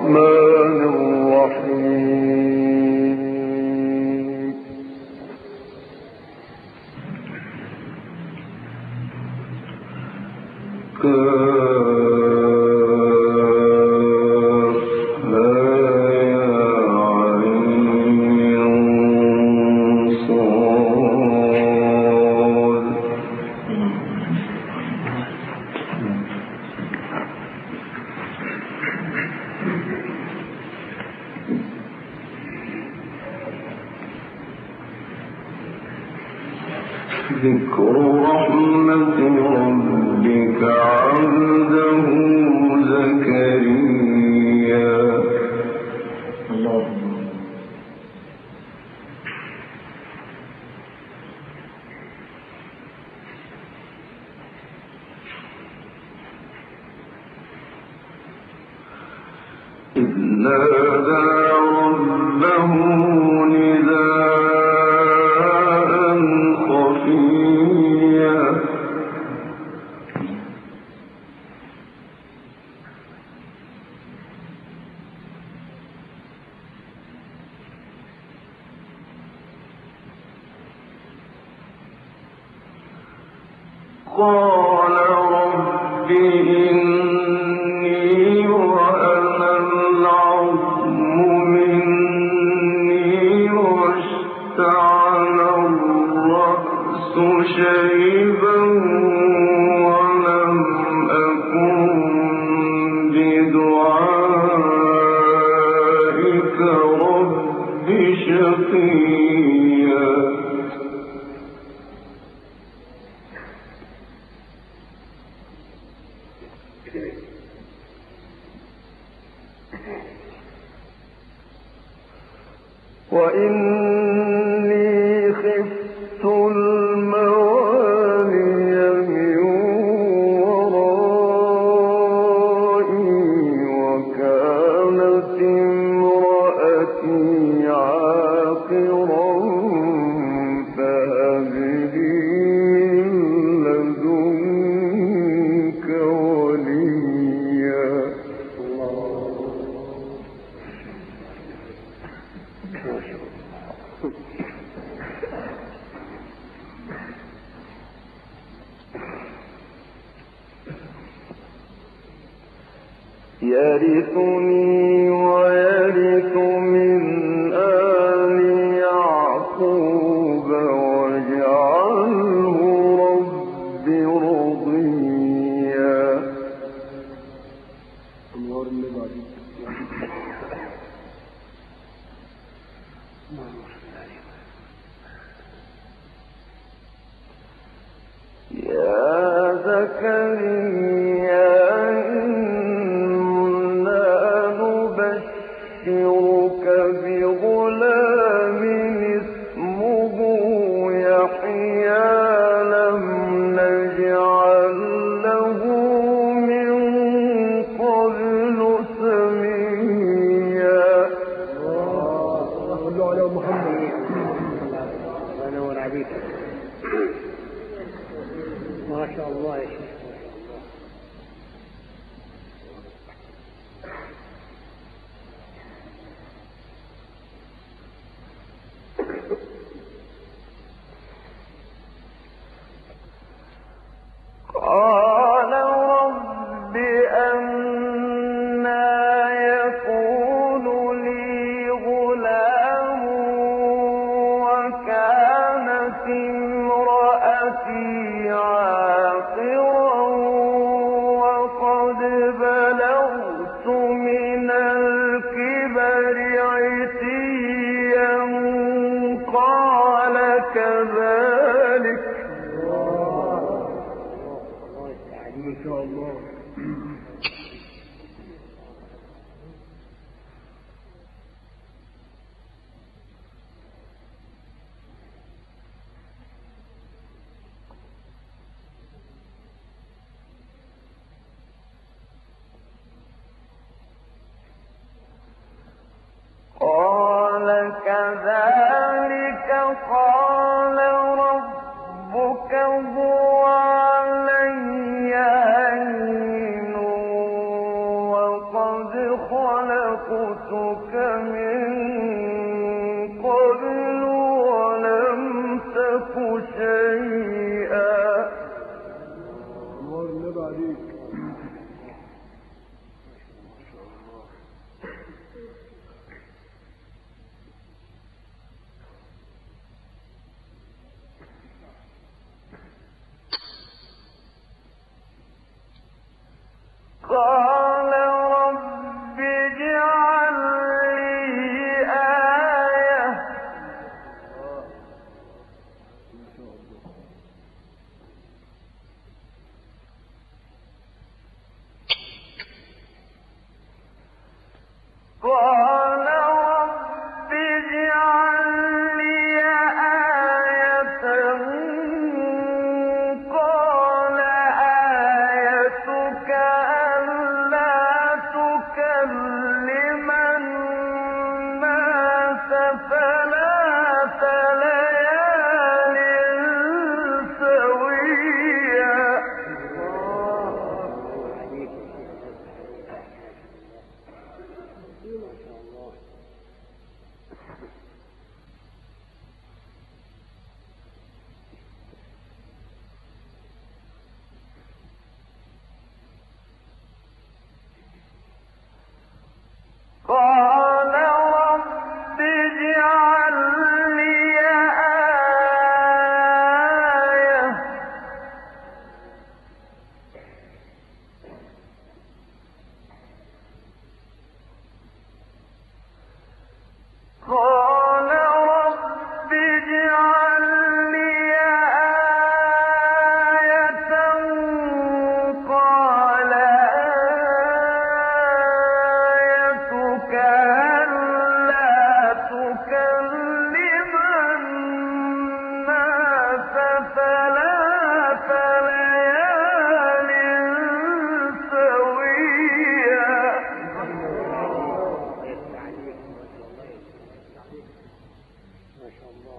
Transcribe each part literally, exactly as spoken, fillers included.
الرحمن الرحيم ذكر رحمة ربك عبده زكريا. اللهم إذ نادى ربه نداء خفيا قال رب إني وهن العظم مني واشتعل الرأس شيبا ولم أكن بدعائك رب شقيا. وإني خفت الموالي من ورائي وكانت امرأتي عاقرا فهب لي من لدنك وليا. يرثني ويرث من آل يعقوب واجعله رب رضيا. يا زكريا نبشرك بغلام اسمه يحيى لم نجعل له من قبل سميا. صلوا على محمد. خلقتك من قبل ولم تك شيئا. الله النبي عليك. قال رب اجعل لي آية قال رب اجعل لي آية قال آيتك ألا تكلم الناس ثلاث ليال سويا. قال رب اجعل لي آية قال رب اجعل لي آية قال آيتك ألا تكلم الناس ثلاث ليال سويا. ما شاء الله.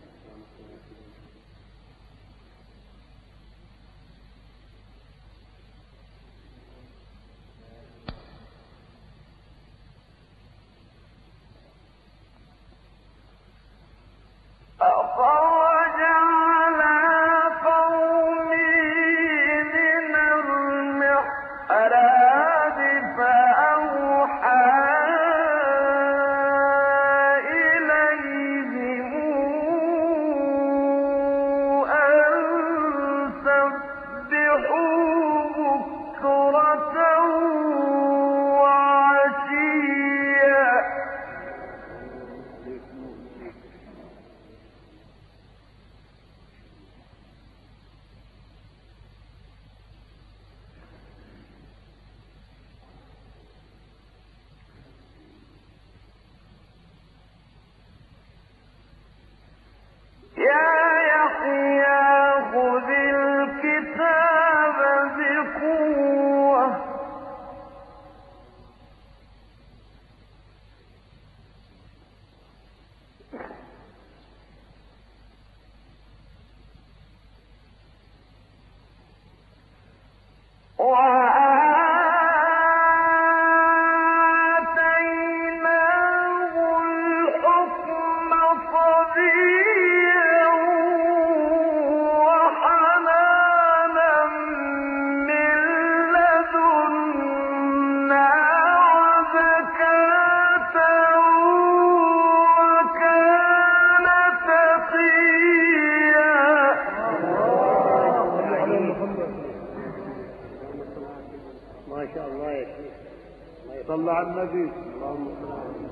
فخرج على قومه من المحراب فأوحى إليهم أن سبحوا بكرة وعشيا. يا يحيى خذ الكتاب بقوة وآتيناه الحكم صبيا وحنانا من لدنا وزكاة وكان تقيا. ما شاء الله يا شيخ. صلى على النبي. اللهم صل على النبي.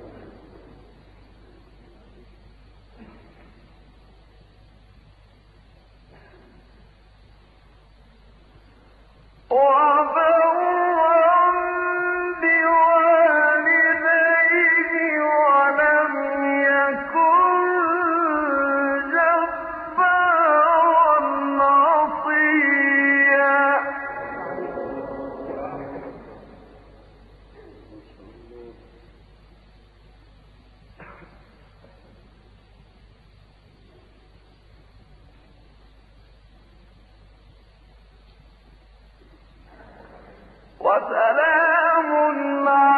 وبرا بوالديه ولم يكن جبارا عصيا. وسلام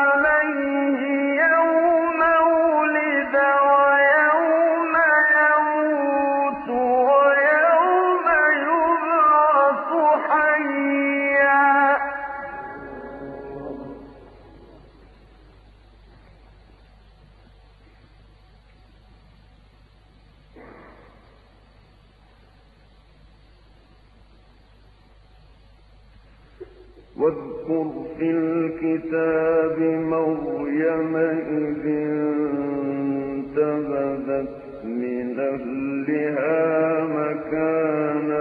واذكر في الكتاب مريم إذ انتبذت من أهلها مكانا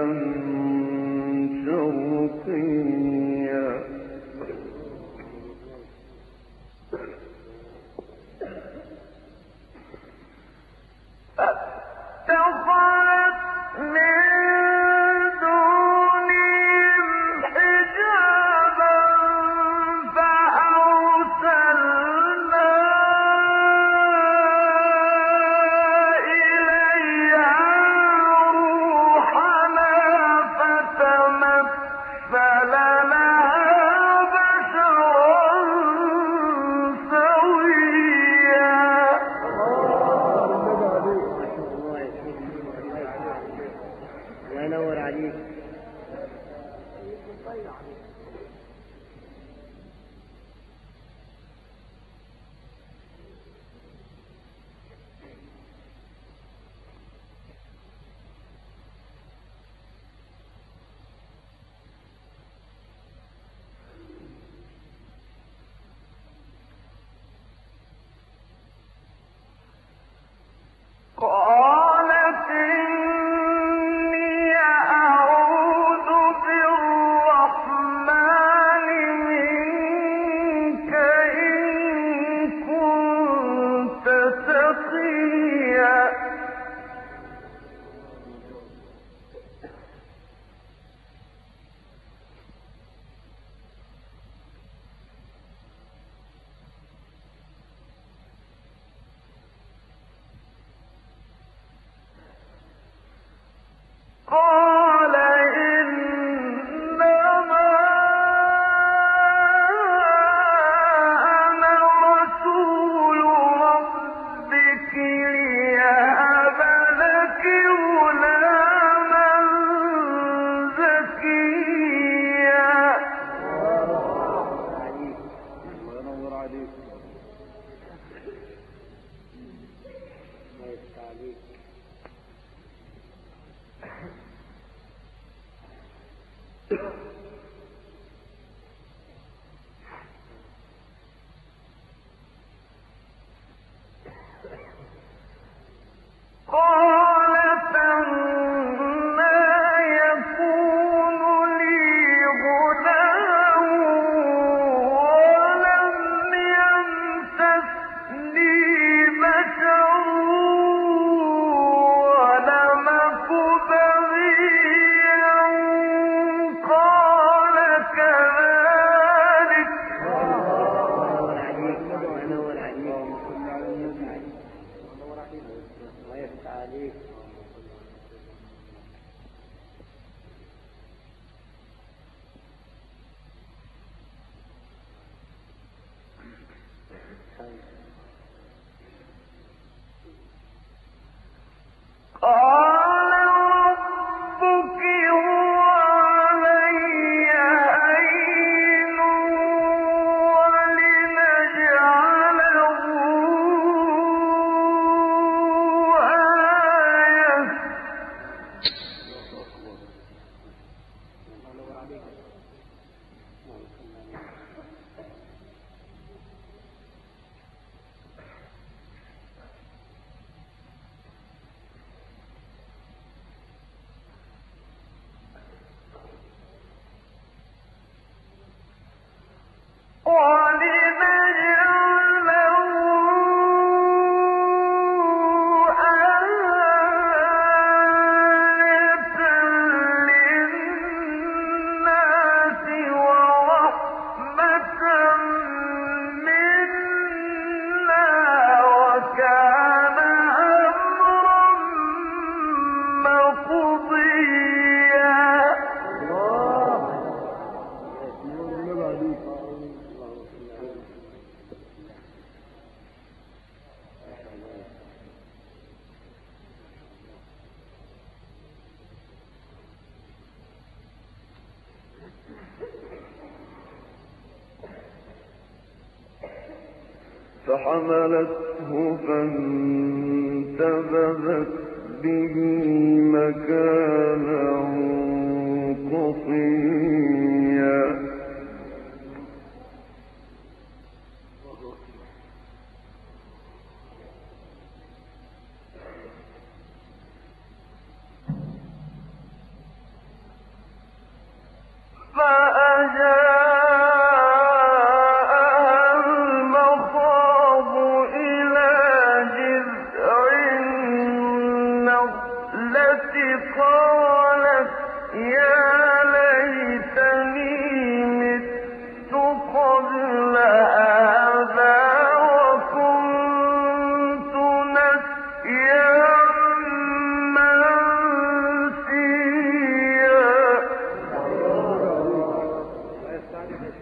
شرقيا فاتخذت من دونهم حجابا فأرسلنا إليها روحنا فتمثل لها بشرا سويا. الله ينور عليك. قالت إني أعوذ بالرحمن منك إن كنت تقيا. قال إنما أنا رسول ربك ليهب لك غلاما زكيا. الله ينور عليك. الله يفتح عليك. قالت أنى يكون لي غلام ولم يمسسني بشر ولم أك بغيا. قال كذلك. الله ينور عليك. الله يفتح عليك. قال ربك هو علي هين ولنجعله آية. فحملته فانتبذت به مكانا قصيا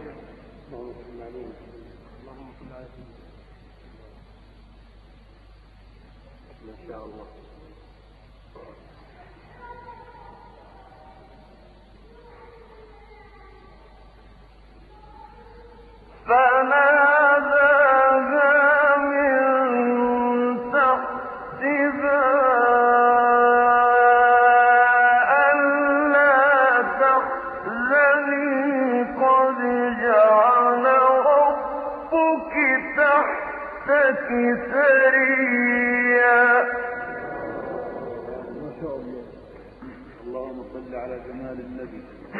اللهم صل على سيدنا ما شاء الله. فناداها من تحتها ألا تحزني قد جعل ربك تحتك سريا. ما شاء الله. اللهم صل على جمال النبي.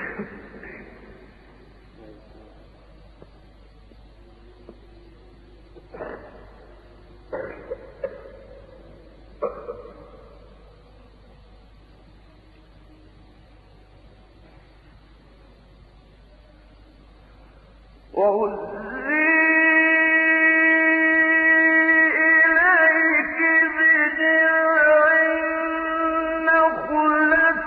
وهزي إليك بجذع النخلة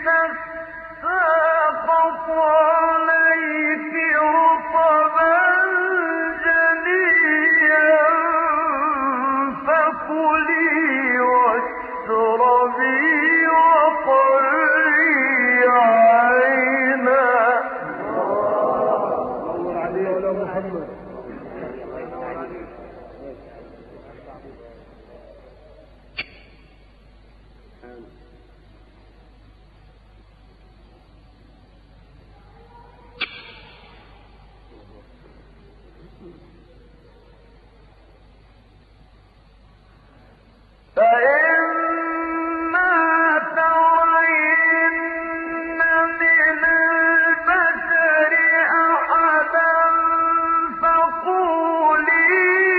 تساقط عليك رطبا جنيا فكلي واشربي وقري عينا. محمد فإما ترين من البشر أحدا فقولي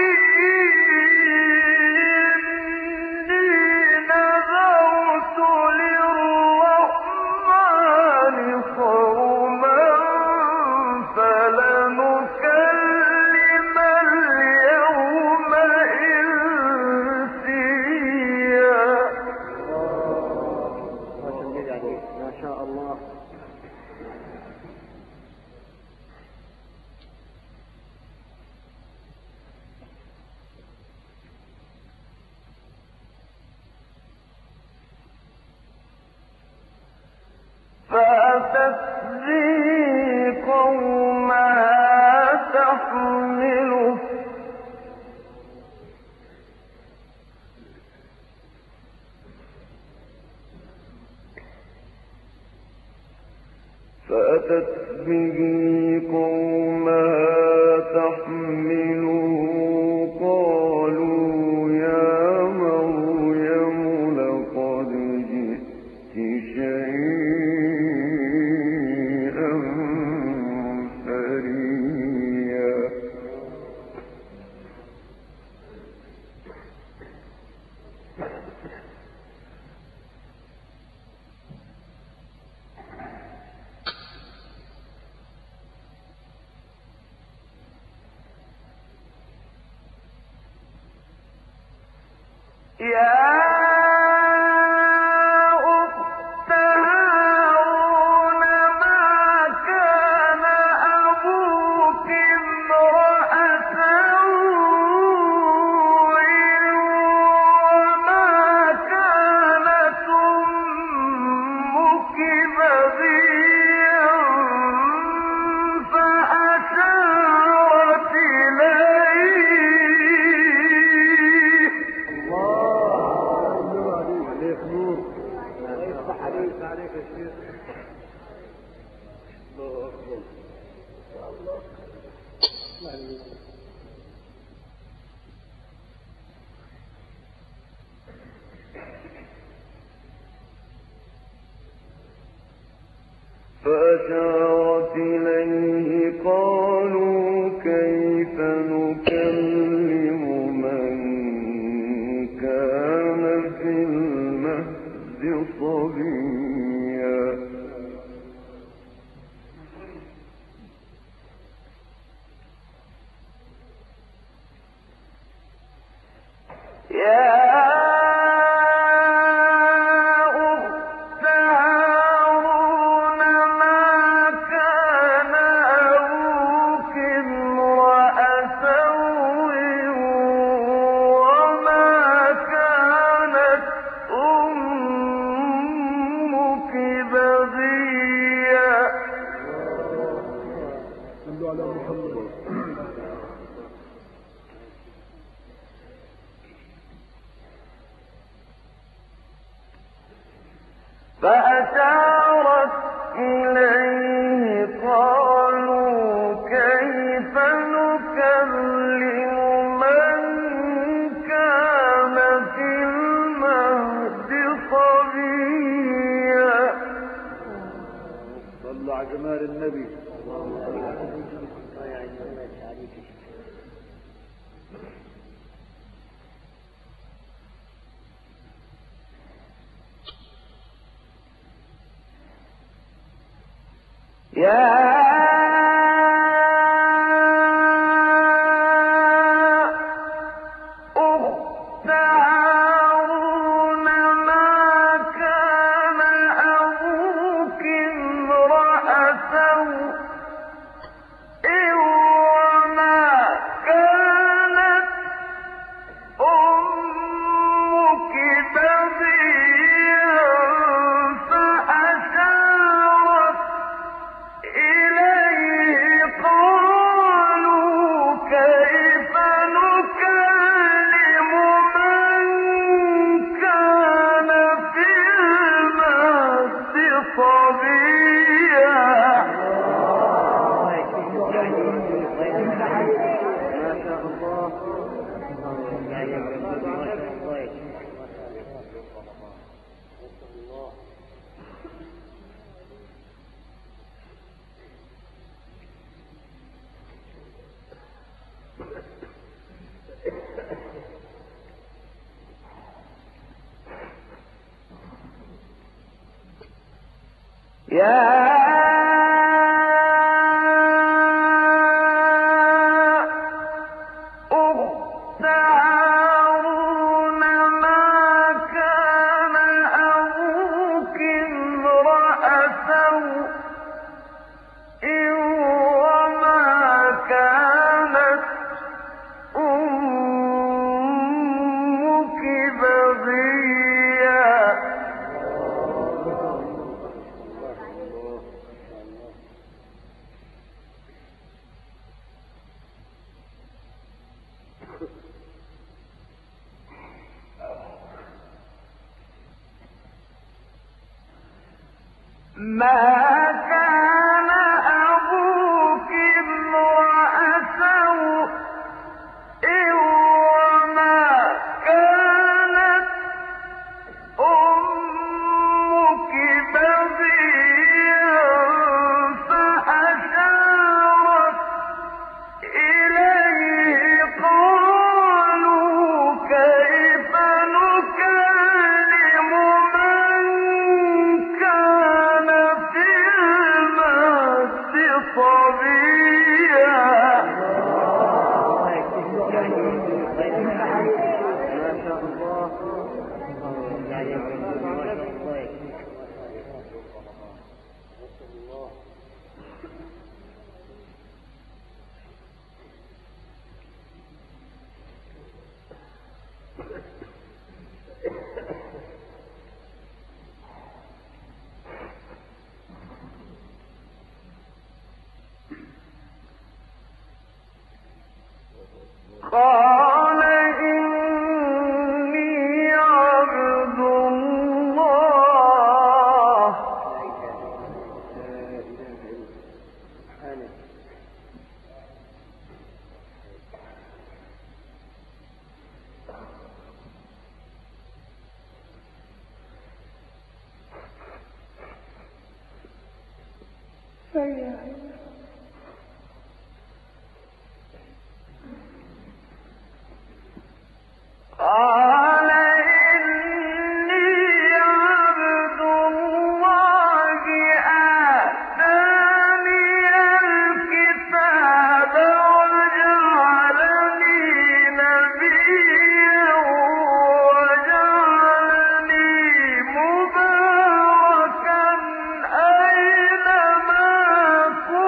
إني نذرت للرحمن صوما فلنكلم اليوم إنسيا. ما شاء الله. فأتت به قومها تحمله فأتت به قومها تحمله قالوا يا مريم لقد جئت شيئا فريا. يا أخت هارون ما كان أبوك امرأ سوء وما كانت أمك بغيا فأشارت إليه. عليك نور. يفتح عليك عليك يا شيخ. الله أكبر. فأشارت إليه قالوا كيف نكلم من كان في المهد صبيا. يا أخت هارون ما كان أبوك فأشارت إليه قالوا كيف نكلم من كان في المهد صبيا. صلوا على جمال النبي. يا أخت هارون ما كان أبوك امرأ سوء وما كانت أمك بغيا فأشارت إليه قالوا كيف نكلم من كان في المهد صبيا. يا أخت هارون ما كان أبوك امرأ سوء وما كانت أمك بغيا. ما كان أبوك امرأ سوء وما كانت أمك بغيا فأشارت إليه قالوا كيف نكلم من كان في المهد صبيا. قال إني عبد الله قال إني عبد الله آتاني الكتاب وجعلني نبيا وجعلني مباركا أينما كنت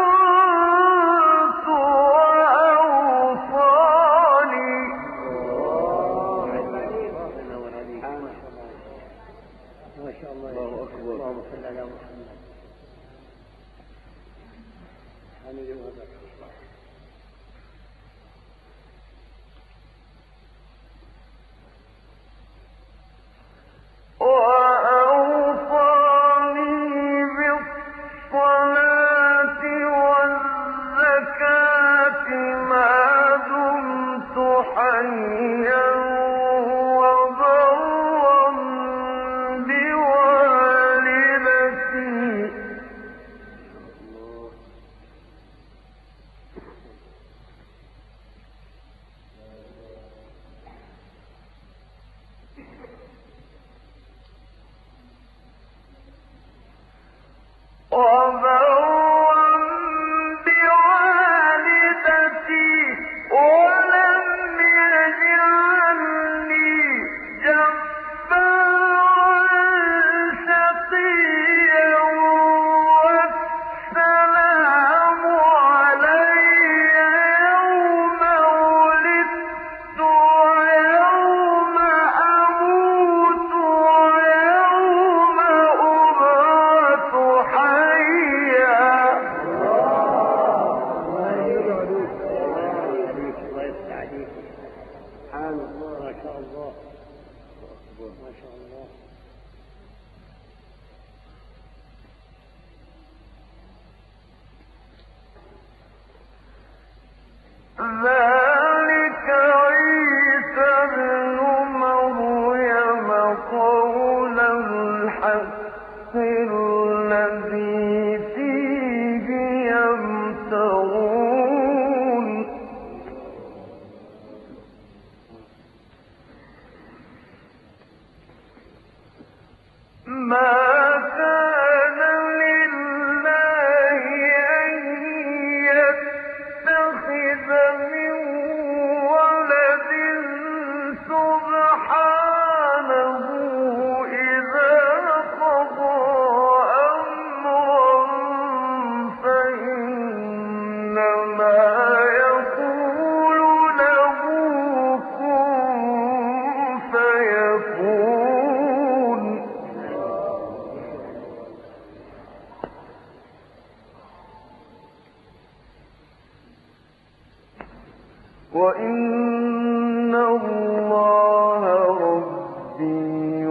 وإن الله ربي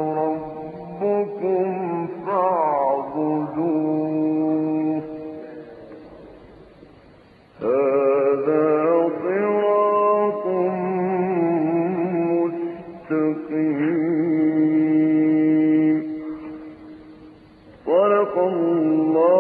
وربكم فاعبدوه هذا صراط مستقيم صدق الله